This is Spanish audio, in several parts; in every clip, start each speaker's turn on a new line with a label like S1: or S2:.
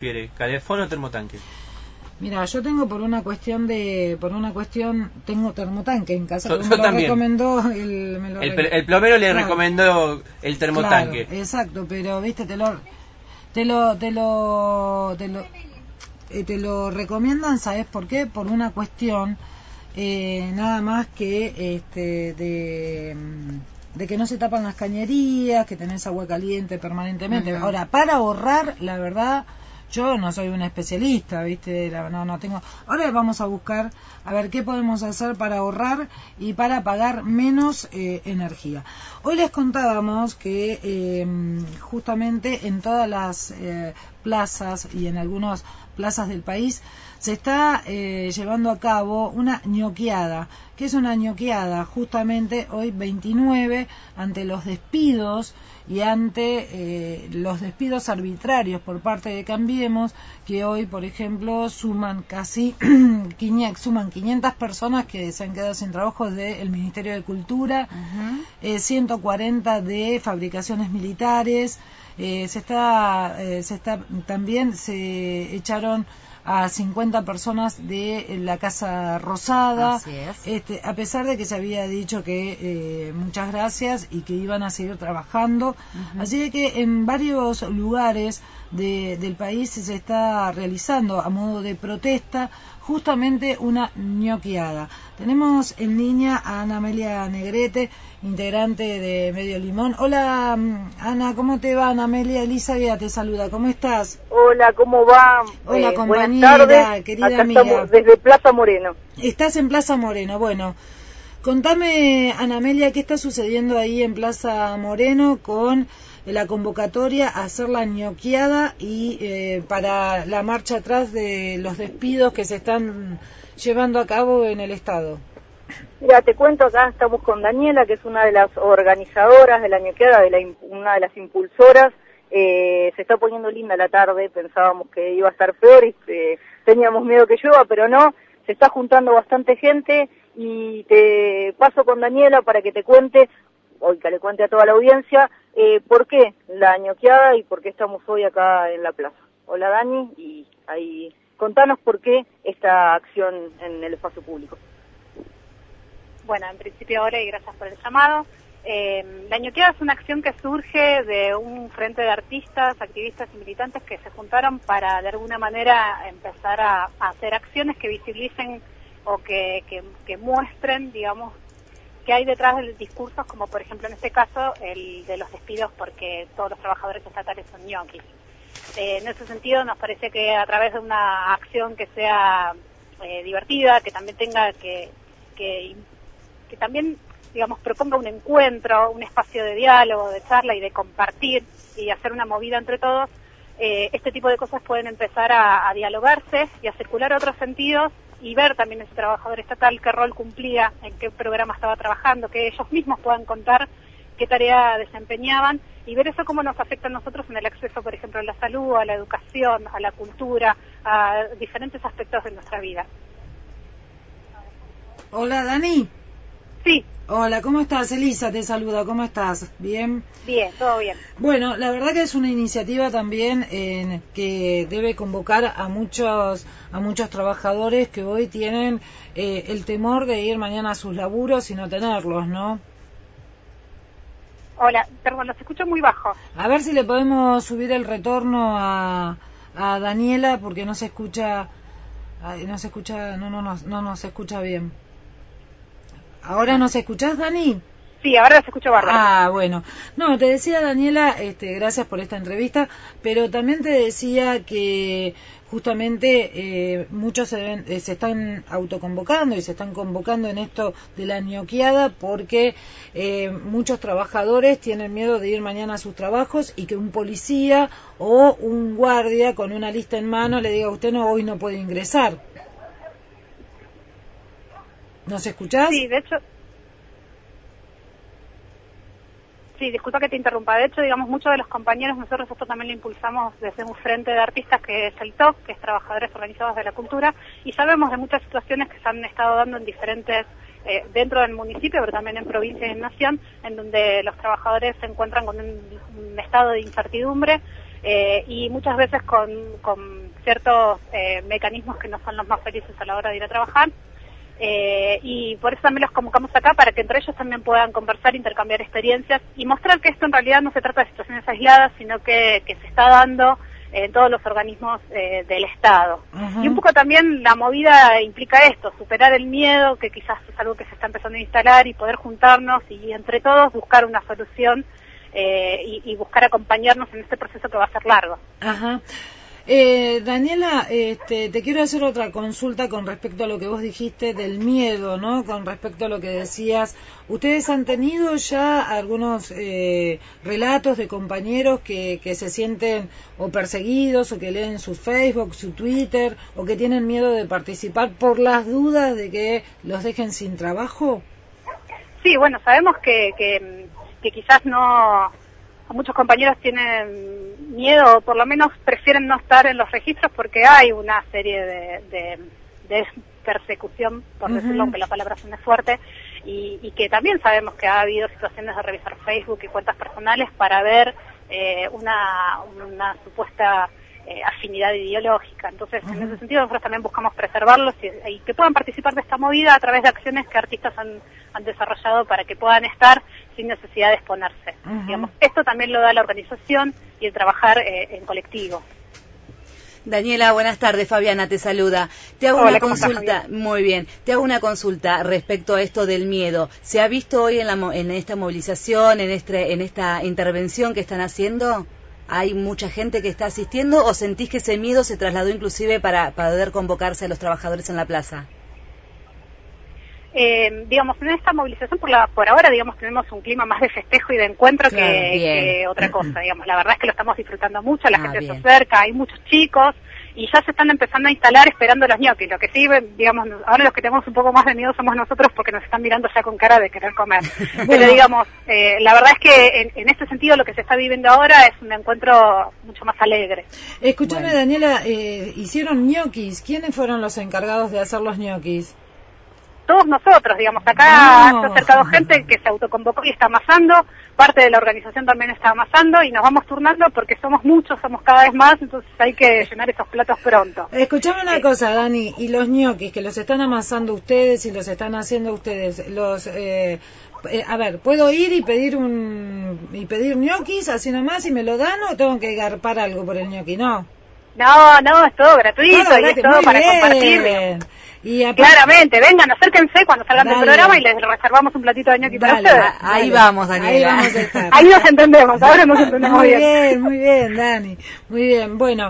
S1: prefiere, calefón o termotanque?
S2: Mira, yo tengo tengo termotanque en casa,
S1: Yo
S2: me lo
S1: también.
S2: Recomendó
S1: el plomero le recomendó el termotanque.
S2: Claro, exacto, pero viste, te lo recomiendan, ¿sabes por qué? Por una cuestión nada más que de que no se tapan las cañerías, que tenés agua caliente permanentemente. Ahora, para ahorrar, la verdad, yo no soy una especialista, ¿viste? No tengo. Ahora vamos a buscar a ver qué podemos hacer para ahorrar y para pagar menos energía. Hoy les contábamos que justamente en todas las plazas y en algunas plazas del país se está llevando a cabo una ñoqueada. ¿Qué es una ñoqueada? Justamente hoy 29, ante los despidos y ante los despidos arbitrarios por parte de Cambiemos, que hoy, por ejemplo, suman 500 personas que se han quedado sin trabajo del Ministerio de Cultura, 140 de fabricaciones militares, también se echaron a 50 personas de la Casa Rosada.
S3: Así es.
S2: A pesar de que se había dicho que muchas gracias y que iban a seguir trabajando. Así que en varios lugares del país se está realizando a modo de protesta justamente una ñoqueada. Tenemos en línea a Ana Amelia Negrete, integrante de Medio Limón. Hola Ana, ¿cómo te va? Ana Amelia, Elizabeth te saluda, ¿cómo estás?
S4: Hola, ¿cómo va?
S2: Hola compañera,
S4: buenas tardes.
S2: querida
S4: Acá
S2: amiga.
S4: estamos desde Plaza Moreno.
S2: Estás en Plaza Moreno, bueno. Contame, Ana Amelia, ¿qué está sucediendo ahí en Plaza Moreno con la convocatoria a hacer la ñoqueada y para la marcha atrás de los despidos que se están llevando a cabo en el Estado?
S4: Mira, te cuento, acá estamos con Daniela, que es una de las organizadoras de la ñoqueada, una de las impulsoras. Se está poniendo linda la tarde, pensábamos que iba a estar peor y teníamos miedo que llueva, pero no, se está juntando bastante gente y te paso con Daniela para que te cuente, hoy que le cuente a toda la audiencia, por qué la ñoqueada y por qué estamos hoy acá en la plaza. Hola Dani, y ahí contanos por qué esta acción en el espacio público.
S5: Bueno, en principio hola y gracias por el llamado. La ñoqueada es una acción que surge de un frente de artistas, activistas y militantes que se juntaron para de alguna manera empezar a hacer acciones que visibilicen o que muestren, digamos, qué hay detrás de los discursos, como por ejemplo en este caso el de los despidos porque todos los trabajadores estatales son ñoquis. En ese sentido nos parece que a través de una acción que sea divertida, que también tenga que también, digamos, proponga un encuentro, un espacio de diálogo, de charla y de compartir y hacer una movida entre todos, este tipo de cosas pueden empezar a dialogarse y a circular otros sentidos y ver también ese trabajador estatal qué rol cumplía, en qué programa estaba trabajando, que ellos mismos puedan contar qué tarea desempeñaban y ver eso cómo nos afecta a nosotros en el acceso, por ejemplo, a la salud, a la educación, a la cultura, a diferentes aspectos de nuestra vida.
S2: Hola Dani.
S5: Sí.
S2: Hola, ¿cómo estás? Elisa te saluda, ¿cómo estás? ¿Bien?
S5: Bien, todo bien.
S2: Bueno, la verdad que es una iniciativa también que debe convocar a muchos trabajadores que hoy tienen el temor de ir mañana a sus laburos y no tenerlos, ¿no?
S5: Hola, perdón, los escucho muy bajo.
S2: A ver si le podemos subir el retorno a Daniela porque no se escucha, no nos escucha bien. ¿Ahora nos escuchás, Dani?
S5: Sí, ahora se escucha bárbaro.
S2: Ah, bueno. No, te decía, Daniela, gracias por esta entrevista, pero también te decía que justamente muchos se están autoconvocando y se están convocando en esto de la ñoqueada porque muchos trabajadores tienen miedo de ir mañana a sus trabajos y que un policía o un guardia con una lista en mano le diga: usted hoy no puede ingresar. ¿Nos escuchás?
S5: Sí, de hecho... Sí, disculpa que te interrumpa. De hecho, digamos, muchos de los compañeros, nosotros esto también lo impulsamos desde un frente de artistas que es el TOC, que es Trabajadores Organizados de la Cultura, y sabemos de muchas situaciones que se han estado dando en diferentes, dentro del municipio, pero también en provincia y en nación, en donde los trabajadores se encuentran con un estado de incertidumbre y muchas veces con ciertos mecanismos que no son los más felices a la hora de ir a trabajar. Y por eso también los convocamos acá, para que entre ellos también puedan conversar, intercambiar experiencias y mostrar que esto en realidad no se trata de situaciones aisladas, sino que se está dando en todos los organismos del Estado. Y un poco también la movida implica esto, superar el miedo, que quizás es algo que se está empezando a instalar, y poder juntarnos y entre todos buscar una solución y buscar acompañarnos en este proceso que va a ser largo.
S2: Ajá. Daniela, te quiero hacer otra consulta con respecto a lo que vos dijiste del miedo, ¿no? Con respecto a lo que decías, ¿ustedes han tenido ya algunos relatos de compañeros que se sienten o perseguidos, o que leen su Facebook, su Twitter, o que tienen miedo de participar por las dudas de que los dejen sin trabajo?
S5: Sí, bueno, sabemos que quizás no... Muchos compañeros tienen miedo, o por lo menos prefieren no estar en los registros, porque hay una serie de persecución, por decirlo, aunque la palabra suene fuerte, y que también sabemos que ha habido situaciones de revisar Facebook y cuentas personales para ver una supuesta afinidad ideológica. Entonces, en ese sentido, nosotros también buscamos preservarlos y que puedan participar de esta movida a través de acciones que artistas han desarrollado para que puedan estar sin necesidad de exponerse. Digamos, esto también lo da la organización y el trabajar en colectivo.
S3: Daniela, buenas tardes. Fabiana te saluda. Te hago una consulta. Muy bien. Te hago una consulta respecto a esto del miedo. ¿Se ha visto hoy en esta movilización, en esta intervención que están haciendo? ¿Hay mucha gente que está asistiendo, o sentís que ese miedo se trasladó inclusive para poder convocarse a los trabajadores en la plaza?
S5: Digamos, en esta movilización por ahora, digamos, tenemos un clima más de festejo y de encuentro, claro, que otra cosa, digamos. La verdad es que lo estamos disfrutando mucho, la gente se acerca, hay muchos chicos, y ya se están empezando a instalar esperando los ñoquis. Lo que sí, digamos, ahora los que tenemos un poco más de miedo somos nosotros, porque nos están mirando ya con cara de querer comer. Bueno. Pero digamos, la verdad es que en este sentido lo que se está viviendo ahora es un encuentro mucho más alegre.
S2: Escúchame, Daniela, hicieron ñoquis. ¿Quiénes fueron los encargados de hacer los ñoquis?
S5: Todos nosotros, digamos, acá se ha acercado gente que se autoconvocó y está amasando, parte de la organización también está amasando, y nos vamos turnando porque somos muchos, somos cada vez más, entonces hay que llenar esos platos pronto.
S2: Escuchame una cosa, Dani, y los ñoquis que los están amasando ustedes y los están haciendo ustedes, a ver, ¿puedo ir y pedir ñoquis así nomás y me lo dan, o tengo que garpar algo por el ñoqui? No,
S5: es todo gratuito, y es todo para compartir. Claramente, vengan, acérquense cuando salgan del programa y les reservamos un platito de ñoqui para ustedes.
S3: Ahí vamos, Daniela.
S2: Ahí vamos a estar.
S5: Ahí nos entendemos, ahora nos entendemos bien.
S2: Muy bien, Dani. Muy bien. Bueno,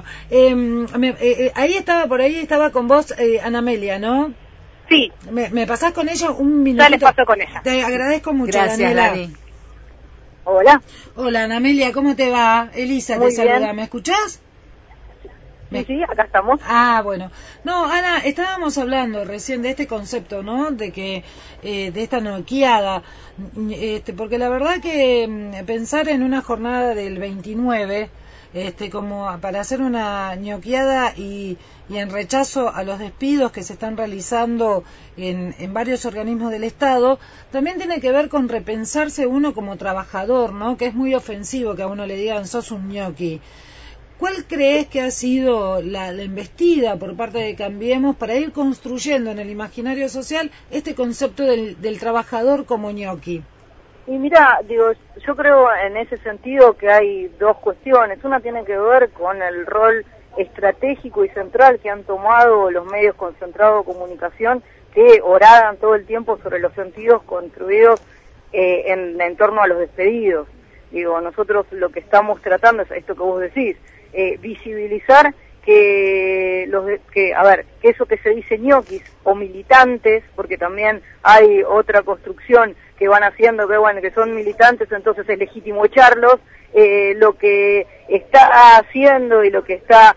S2: por ahí estaba con vos Ana Amelia, ¿no?
S5: Sí.
S2: ¿Me pasás con ella un minuto?
S5: Ya les paso con ella.
S2: Te agradezco mucho,
S3: gracias,
S2: Daniela.
S3: Dani.
S4: Hola.
S2: Hola, Ana Amelia, ¿cómo te va? Elisa te saluda. ¿Me escuchás?
S4: Sí, acá estamos.
S2: Ah, bueno. No, Ana, estábamos hablando recién de este concepto, ¿no? De que de esta noqueada, porque la verdad que pensar en una jornada del 29, como para hacer una ñoqueada y en rechazo a los despidos que se están realizando en varios organismos del Estado, también tiene que ver con repensarse uno como trabajador, ¿no? Que es muy ofensivo que a uno le digan sos un ñoqui. ¿Cuál crees que ha sido la embestida por parte de Cambiemos para ir construyendo en el imaginario social este concepto del trabajador como ñoqui?
S4: Y mira, yo creo en ese sentido que hay dos cuestiones. Una tiene que ver con el rol estratégico y central que han tomado los medios concentrados de comunicación, que oradan todo el tiempo sobre los sentidos construidos en torno a los despedidos. Nosotros lo que estamos tratando es esto que vos decís, visibilizar que eso que se dice ñoquis o militantes, porque también hay otra construcción que van haciendo que son militantes, entonces es legítimo echarlos, lo que está haciendo y lo que está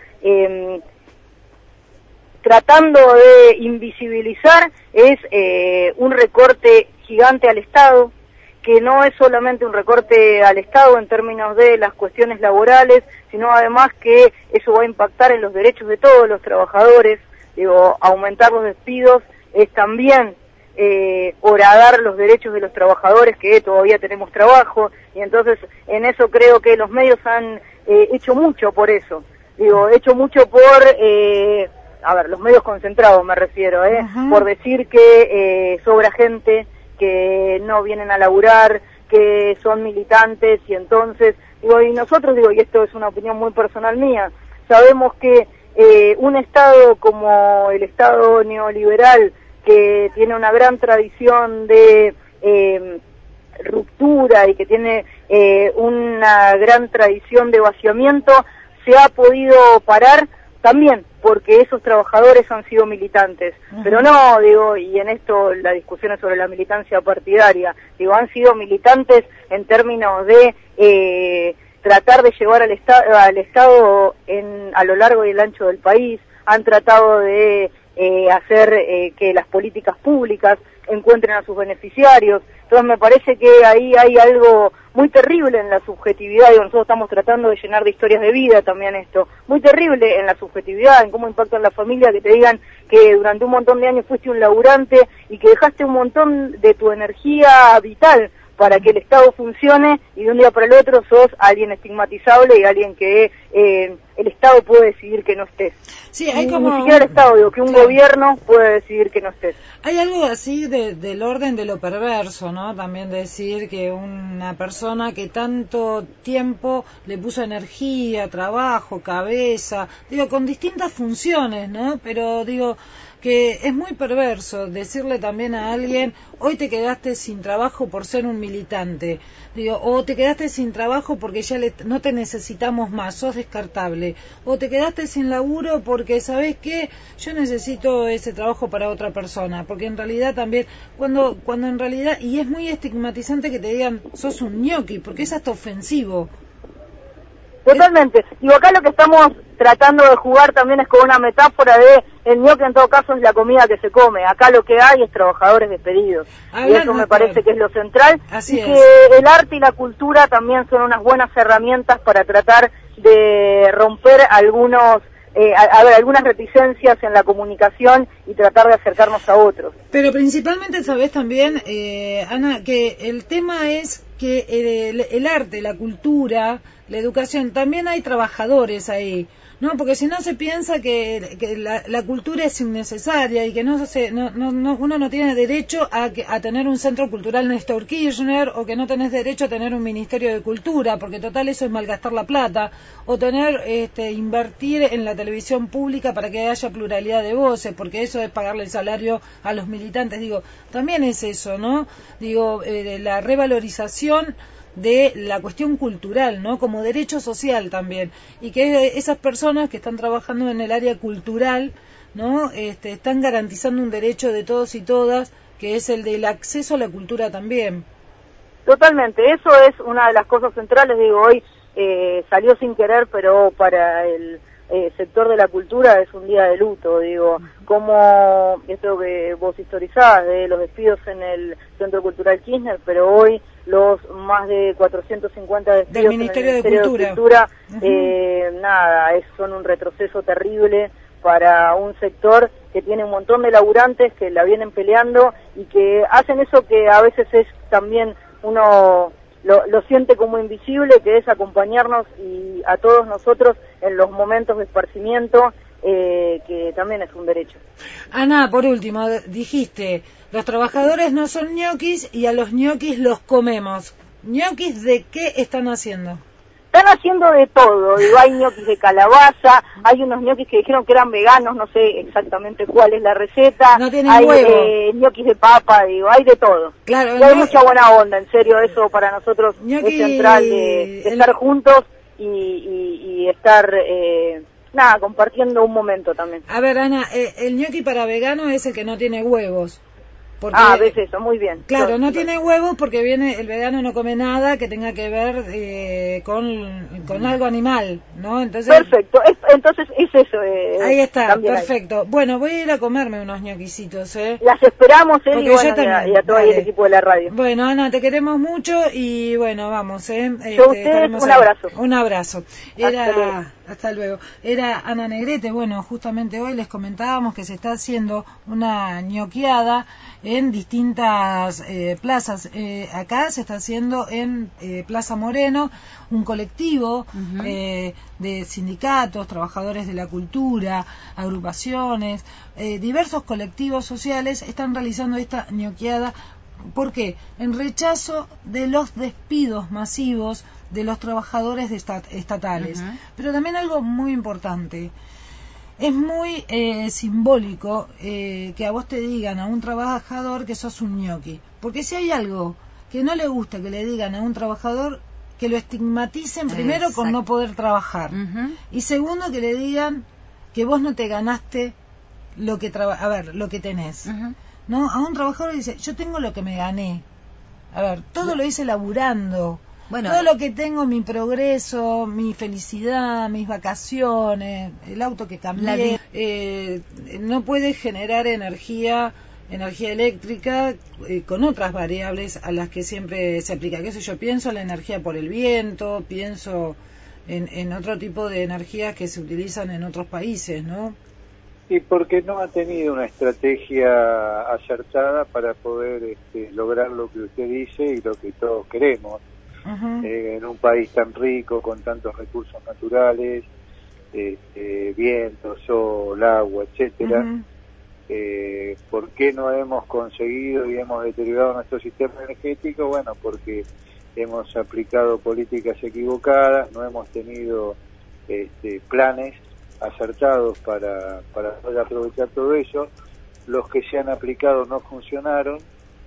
S4: tratando de invisibilizar es un recorte gigante al Estado, que no es solamente un recorte al Estado en términos de las cuestiones laborales, sino además que eso va a impactar en los derechos de todos los trabajadores. Aumentar los despidos es también horadar los derechos de los trabajadores que todavía tenemos trabajo, y entonces en eso creo que los medios han hecho mucho por eso, hecho mucho por, los medios concentrados me refiero, por decir que sobra gente, que no vienen a laburar, que son militantes, y entonces, y nosotros, y esto es una opinión muy personal mía, sabemos que un Estado como el Estado neoliberal, que tiene una gran tradición de ruptura y que tiene una gran tradición de vaciamiento, se ha podido parar también porque esos trabajadores han sido militantes. Pero no, y en esto la discusión es sobre la militancia partidaria, han sido militantes en términos de tratar de llevar al Estado a lo largo y el ancho del país, han tratado de hacer que las políticas públicas encuentren a sus beneficiarios. Entonces me parece que ahí hay algo muy terrible en la subjetividad, nosotros estamos tratando de llenar de historias de vida también esto, muy terrible en la subjetividad, en cómo impacta en la familia que te digan que durante un montón de años fuiste un laburante y que dejaste un montón de tu energía vital para que el Estado funcione, y de un día para el otro sos alguien estigmatizable y alguien que el Estado puede decidir que no estés.
S2: Sí, hay como...
S4: Ni siquiera el Estado, que un gobierno puede decidir que no estés.
S2: Hay algo así del orden de lo perverso, ¿no? También decir que una persona que tanto tiempo le puso energía, trabajo, cabeza, con distintas funciones, ¿no? Pero que es muy perverso decirle también a alguien, hoy te quedaste sin trabajo por ser un militante, o te quedaste sin trabajo porque ya no te necesitamos más, sos descartable, o te quedaste sin laburo porque, ¿sabés qué? Yo necesito ese trabajo para otra persona, porque en realidad también, cuando en realidad, y es muy estigmatizante que te digan, sos un ñoqui, porque es hasta ofensivo.
S4: Totalmente. Acá lo que estamos tratando de jugar también es con una metáfora de el ñoqui en todo caso es la comida que se come. Acá lo que hay es trabajadores despedidos. Y eso me parece que es lo central.
S2: Así
S4: y que el arte y la cultura también son unas buenas herramientas para tratar de romper algunas reticencias en la comunicación y tratar de acercarnos a otros.
S2: Pero principalmente, sabés también, Ana, que el tema es que el arte, la cultura, la educación, también hay trabajadores ahí, ¿no? Porque si no se piensa que la cultura es innecesaria y que uno no tiene derecho a tener un centro cultural Néstor Kirchner, o que no tenés derecho a tener un ministerio de cultura, porque total eso es malgastar la plata, o invertir en la televisión pública para que haya pluralidad de voces, porque eso es pagarle el salario a los militantes. También es eso, ¿no? La revalorización de la cuestión cultural, ¿no? Como derecho social también, y que esas personas que están trabajando en el área cultural, ¿no? Están garantizando un derecho de todos y todas, que es el del acceso a la cultura también.
S4: Totalmente, eso es una de las cosas centrales. Hoy salió sin querer, pero para el sector de la cultura es un día de luto. Como esto que vos historizabas de los despidos en el Centro Cultural Kirchner, pero hoy los más de 450 despidos
S2: del Ministerio
S4: en el Ministerio de Cultura, son un retroceso terrible para un sector que tiene un montón de laburantes que la vienen peleando y que hacen eso que a veces es también uno lo siente como invisible, que es acompañarnos y a todos nosotros en los momentos de esparcimiento, que también es un derecho.
S2: Ana, por último, dijiste, los trabajadores no son ñoquis y a los ñoquis los comemos. ¿Ñoquis de qué están haciendo?
S4: Están haciendo de todo. Hay ñoquis de calabaza, hay unos ñoquis que dijeron que eran veganos, no sé exactamente cuál es la receta.
S2: No tienen
S4: hay
S2: huevo.
S4: ñoquis de papa, hay de todo.
S2: Claro,
S4: y hay mucha buena onda, en serio, eso para nosotros es central de estar juntos y estar compartiendo un momento también.
S2: A ver, Ana, el ñoqui para vegano es el que no tiene huevos. Porque,
S4: ves eso, muy bien.
S2: Claro, no tiene huevos porque el vegano no come nada que tenga que ver con algo animal, ¿no? Entonces,
S4: perfecto, entonces es eso.
S2: Ahí está, perfecto. Bueno, voy a ir a comerme unos ñoquisitos,
S4: Las esperamos, y
S2: a
S4: todo el equipo de la radio.
S2: Bueno, Ana, te queremos mucho y bueno, vamos,
S4: Yo a ustedes, un abrazo.
S2: Un abrazo. Hasta luego. Era Ana Negrete. Bueno, justamente hoy les comentábamos que se está haciendo una ñoqueada en distintas plazas. Acá se está haciendo en Plaza Moreno un colectivo de sindicatos, trabajadores de la cultura, agrupaciones, diversos colectivos sociales están realizando esta ñoqueada. ¿Por qué? En rechazo de los despidos masivos de los trabajadores estatales. Pero también algo muy importante. Es muy simbólico que a vos te digan a un trabajador que sos un ñoqui. Porque si hay algo que no le gusta que le digan a un trabajador, que lo estigmaticen primero con no poder trabajar. Y segundo, que le digan que vos no te ganaste lo que lo que tenés. ¿No? A un trabajador le dice, yo tengo lo que me gané. A ver, todo lo hice laburando. Bueno, todo lo que tengo, mi progreso, mi felicidad, mis vacaciones, el auto que cambié, no puede generar energía eléctrica con otras variables a las que siempre se aplica. ¿Qué sé yo? Pienso en la energía por el viento, pienso en otro tipo de energías que se utilizan en otros países, ¿no?
S6: Y porque no ha tenido una estrategia acertada para poder lograr lo que usted dice y lo que todos queremos. En un país tan rico, con tantos recursos naturales, viento, sol, agua, etcétera, ¿por qué no hemos conseguido y hemos deteriorado nuestro sistema energético? Bueno, porque hemos aplicado políticas equivocadas, no hemos tenido planes acertados para poder aprovechar todo eso. Los que se han aplicado no funcionaron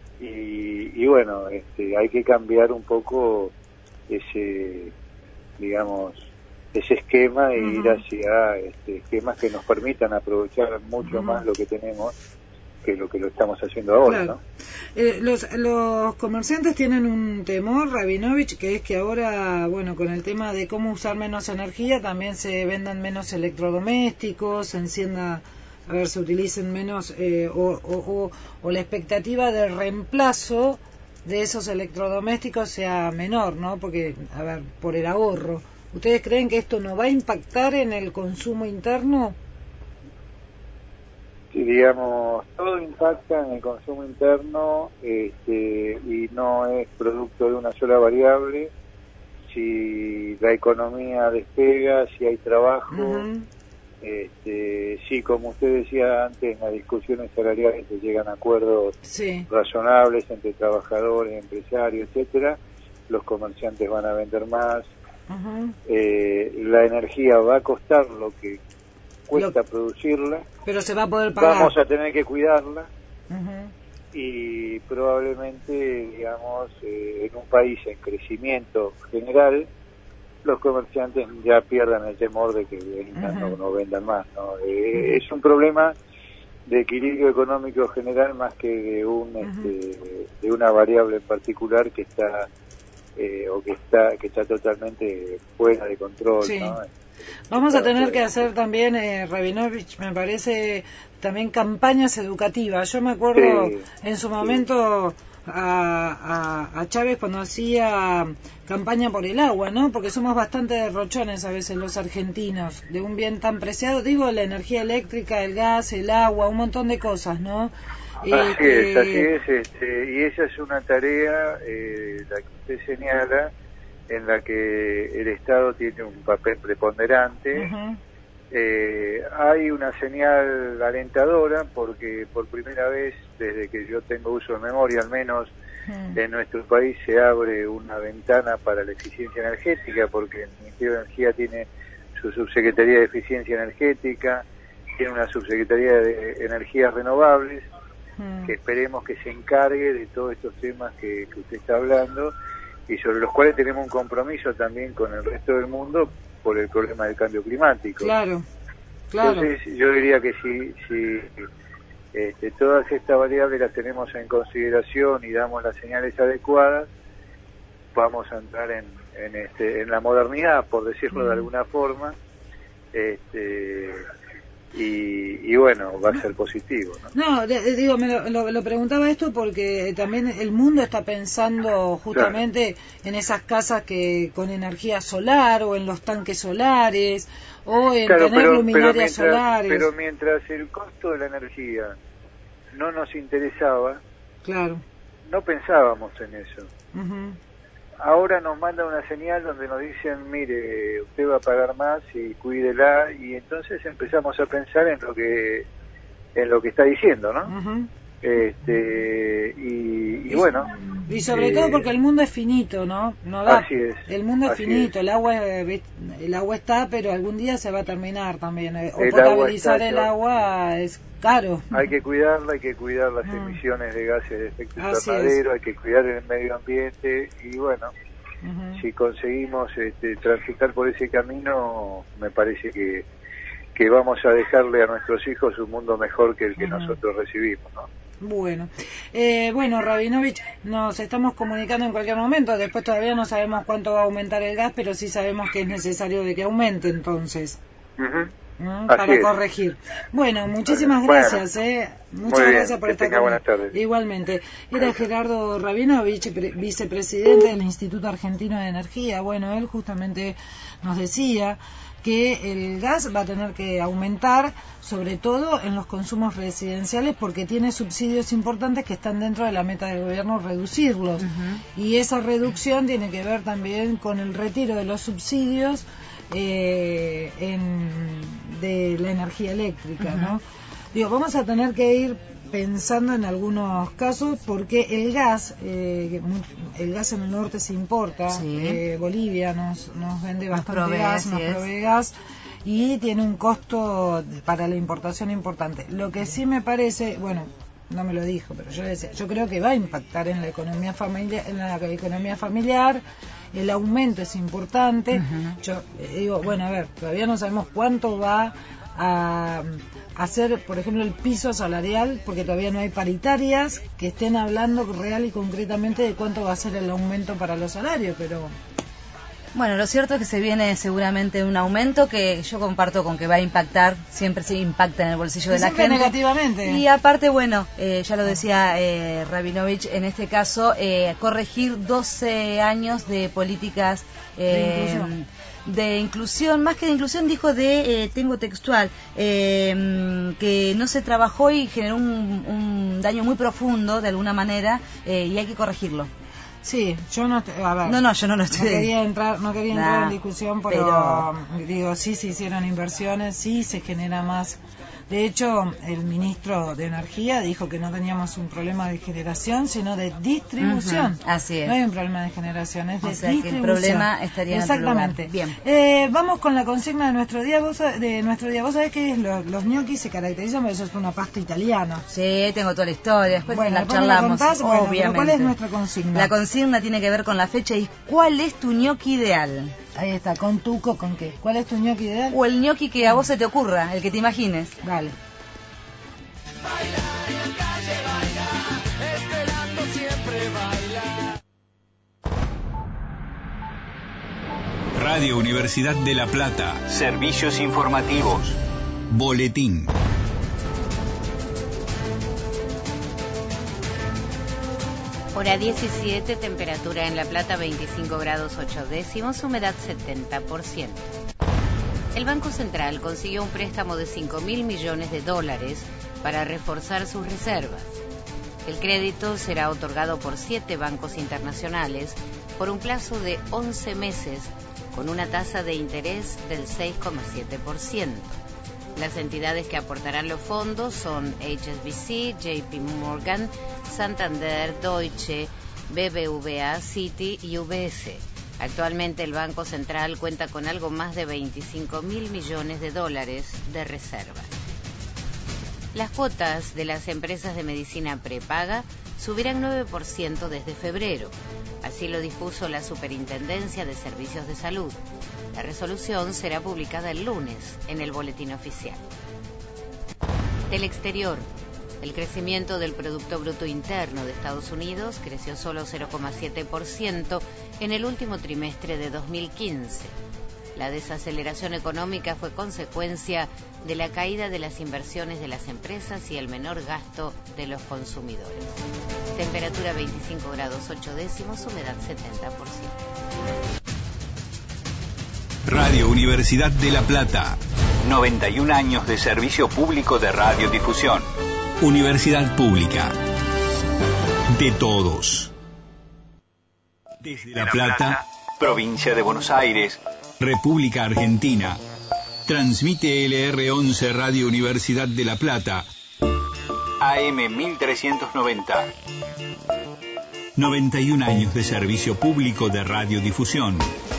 S6: y bueno, hay que cambiar un poco ese esquema e ir hacia esquemas que nos permitan aprovechar mucho más lo que tenemos que lo estamos haciendo ahora, claro. ¿No?
S2: Los comerciantes tienen un temor, Rabinovich, que es que ahora, bueno, con el tema de cómo usar menos energía, también se vendan menos electrodomésticos, se utilicen menos, o la expectativa de reemplazo de esos electrodomésticos sea menor, ¿no? Porque, por el ahorro. ¿Ustedes creen que esto no va a impactar en el consumo interno?
S6: Sí, digamos, todo impacta en el consumo interno y no es producto de una sola variable. Si la economía despega, si hay trabajo, sí, como usted decía antes, en las discusiones salariales se llegan a acuerdos razonables entre trabajadores, empresarios, etcétera. Los comerciantes van a vender más. La energía va a costar lo que cuesta producirla,
S2: pero se va a poder pagar.
S6: Vamos a tener que cuidarla y probablemente, digamos, en un país en crecimiento general, los comerciantes ya pierdan el temor de que vendan no vendan más, ¿no? Es un problema de equilibrio económico general más que de una variable en particular que está que está totalmente fuera de control, ¿no?
S2: Vamos a tener que hacer también, Rabinovich, me parece, también campañas educativas. Yo me acuerdo en su momento a Chávez cuando hacía campaña por el agua, ¿no? Porque somos bastante derrochones a veces los argentinos, de un bien tan preciado, digo, la energía eléctrica, el gas, el agua, un montón de cosas, ¿no?
S6: Así es, y esa es una tarea, la que usted señala, en la que el Estado tiene un papel preponderante. Hay una señal alentadora porque por primera vez, desde que yo tengo uso de memoria, al menos en nuestro país se abre una ventana para la eficiencia energética, porque el Ministerio de Energía tiene su subsecretaría de Eficiencia Energética, tiene una subsecretaría de Energías Renovables, que esperemos que se encargue de todos estos temas que usted está hablando, y sobre los cuales tenemos un compromiso también con el resto del mundo por el problema del cambio climático.
S2: Claro.
S6: Entonces yo diría que si todas estas variables las tenemos en consideración y damos las señales adecuadas, vamos a entrar en la modernidad, por decirlo de alguna forma, y bueno, va a ser positivo, ¿no?
S2: No, digo, lo preguntaba esto porque también el mundo está pensando justamente en esas casas que con energía solar o en los tanques solares o en tener luminarias solares.
S6: Pero mientras el costo de la energía no nos interesaba,
S2: Claro.
S6: No pensábamos en eso.
S2: Uh-huh.
S6: Ahora nos mandan una señal donde nos dicen, mire, usted va a pagar más y cuídela, y entonces empezamos a pensar en lo que está diciendo, ¿no?
S2: Uh-huh.
S6: Y bueno.
S2: Y sobre todo porque el mundo es finito, ¿no? No da.
S6: Así es.
S2: El mundo es finito,
S6: es.
S2: el agua está, pero algún día se va a terminar también. O
S6: El
S2: potabilizar el agua es caro.
S6: Hay que cuidar las emisiones de gases de efecto invernadero, hay que cuidar el medio ambiente, y bueno, si conseguimos transitar por ese camino, me parece que vamos a dejarle a nuestros hijos un mundo mejor que el que nosotros recibimos, ¿no?
S2: Bueno, Rabinovich, nos estamos comunicando en cualquier momento. Después todavía no sabemos cuánto va a aumentar el gas, pero sí sabemos que es necesario de que aumente, entonces. Para corregir. Bueno, muchísimas gracias. Muchas gracias por estar con nosotros. Igualmente. Era Gerardo Rabinovich, vicepresidente del Instituto Argentino de Energía. Bueno, él justamente nos decía que el gas va a tener que aumentar, sobre todo en los consumos residenciales, porque tiene subsidios importantes que están dentro de la meta del gobierno reducirlos. Y esa reducción tiene que ver también con el retiro de los subsidios de la energía eléctrica, ¿no? Digo, vamos a tener que ir pensando en algunos casos, porque el gas en el norte se importa. Bolivia nos vende bastante gas, nos provee gas, y tiene un costo para la importación importante. Lo que sí me parece, bueno, no me lo dijo, pero yo creo que va a impactar en la economía familiar. El aumento es importante. Yo digo, bueno, a ver, todavía no sabemos cuánto va a hacer, por ejemplo, el piso salarial, porque todavía no hay paritarias que estén hablando real y concretamente de cuánto va a ser el aumento para los salarios, pero...
S3: Bueno, lo cierto es que se viene seguramente un aumento que yo comparto con que va a impactar, siempre se impacta en el bolsillo de la gente.
S2: Negativamente.
S3: Y aparte, bueno, ya lo decía Rabinovich, en este caso, corregir 12 años de políticas de inclusión, más que de inclusión, dijo tengo textual, que no se trabajó y generó un daño muy profundo de alguna manera, y hay que corregirlo.
S2: Sí, yo no, a ver,
S3: yo no lo estoy.
S2: No quería entrar en discusión, pero digo, sí se hicieron inversiones, sí se genera más. De hecho, el ministro de Energía dijo que no teníamos un problema de generación, sino de distribución.
S3: Así es.
S2: No hay un problema de generación, es de distribución.
S3: Que el problema estaría en otro lugar.
S2: Bien. Vamos con la consigna de nuestro día. Vos sabés que los gnocchi se caracterizan por eso, es una pasta italiana.
S3: Sí, tengo toda la historia. Después la
S2: charlamos.
S3: Obviamente.
S2: ¿Cuál es nuestra consigna?
S3: La consigna tiene que ver con la fecha y ¿cuál es tu gnocchi ideal?
S2: Ahí está, ¿con qué? ¿Cuál es tu gnocchi ideal?
S3: O el gnocchi que a vos se te ocurra, el que te imagines.
S2: Dale.
S7: Baila en la calle, baila, esperando siempre baila.
S8: Radio Universidad de La Plata. Servicios informativos. Boletín.
S9: Hora 17, temperatura en La Plata 25 grados 8 décimos, humedad 70%. El Banco Central consiguió un préstamo de $5.000 millones para reforzar sus reservas. El crédito será otorgado por 7 bancos internacionales por un plazo de 11 meses con una tasa de interés del 6,7%. Las entidades que aportarán los fondos son HSBC, JP Morgan, Santander, Deutsche, BBVA, Citi y UBS. Actualmente el Banco Central cuenta con algo más de $25.000 millones de reserva. Las cuotas de las empresas de medicina prepaga subirán 9% desde febrero. Así lo dispuso la Superintendencia de Servicios de Salud. La resolución será publicada el lunes en el Boletín Oficial. Del exterior, el crecimiento del Producto Bruto Interno de Estados Unidos creció solo 0,7% en el último trimestre de 2015. La desaceleración económica fue consecuencia de la caída de las inversiones de las empresas y el menor gasto de los consumidores. Temperatura 25 grados 8 décimos, humedad 70%.
S8: Radio Universidad de La Plata. 91 años de servicio público de radiodifusión. Universidad Pública. De todos. Desde La Plata, provincia de Buenos Aires, República Argentina. Transmite LR11 Radio Universidad de La Plata. AM 1390. 91 años de servicio público de radiodifusión.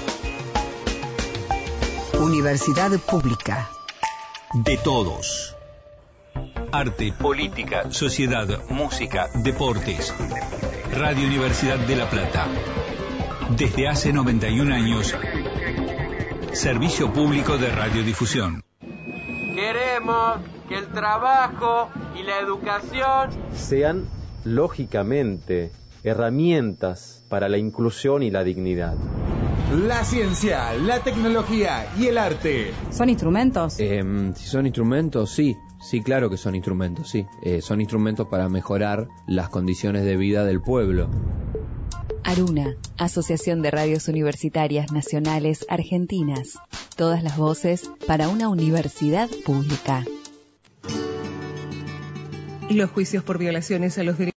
S10: Universidad Pública.
S8: De todos. Arte, política, sociedad, música, deportes. Radio Universidad de La Plata. Desde hace 91 años, servicio público de radiodifusión.
S11: Queremos que el trabajo y la educación
S12: sean, lógicamente, herramientas para la inclusión y la dignidad.
S13: La ciencia, la tecnología y el arte.
S14: ¿Son instrumentos?
S15: Si son instrumentos, sí. Sí, claro que son instrumentos, sí. Son instrumentos para mejorar las condiciones de vida del pueblo.
S16: Aruna, Asociación de Radios Universitarias Nacionales Argentinas. Todas las voces para una universidad pública.
S17: Los juicios por violaciones a los derechos